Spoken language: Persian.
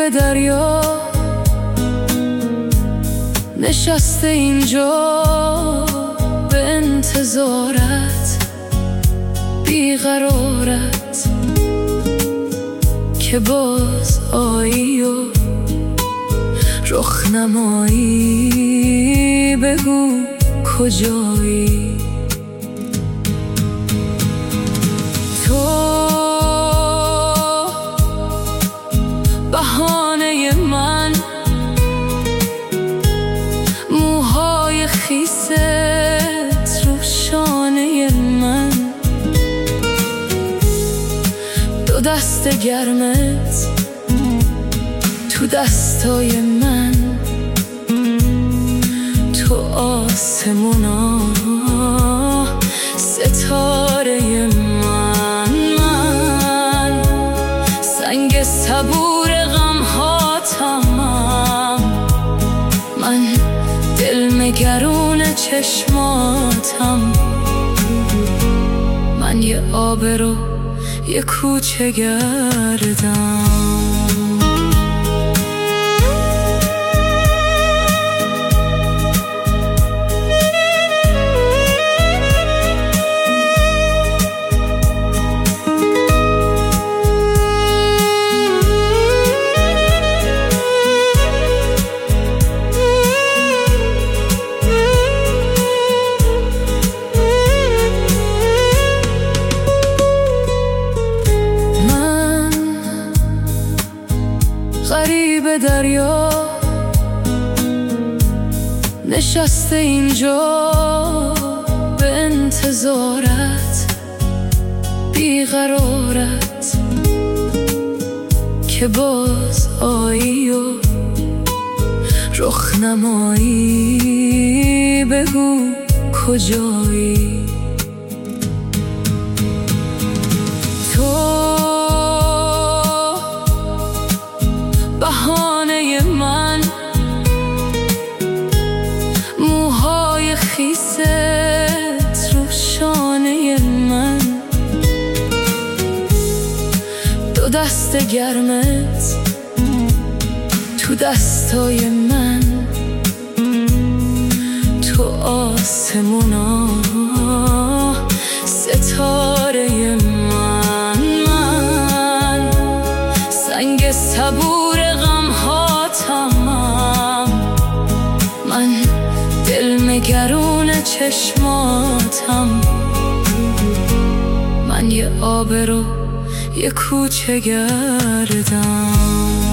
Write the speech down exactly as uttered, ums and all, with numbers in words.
غریب دریا نشسته اینجا به انتظارت، بیقرارت که باز آیی و رخ نمایی، بگو کجایی. تو بهانه من، موهای خیست رو شانه من، دو دست گرمت تو دستای من، تو آسمونا ستاره من، من سنگ صبور غم ها تمام، من دل مگرون چشماتم، من یه آبرو یه کوچه گردم. غریب دریا نشسته اینجا به انتظارت، بیقرارت که باز آیی و رخ نمایی، بگو کجایی. بهانه من، موهای خیست رو شانه من، دو دست گرمت تو دستای من، تو آسمونا ستاره من، من سنگ صبور من دل مگرون چشماتم، من یه آبرو یه کوچه گردم.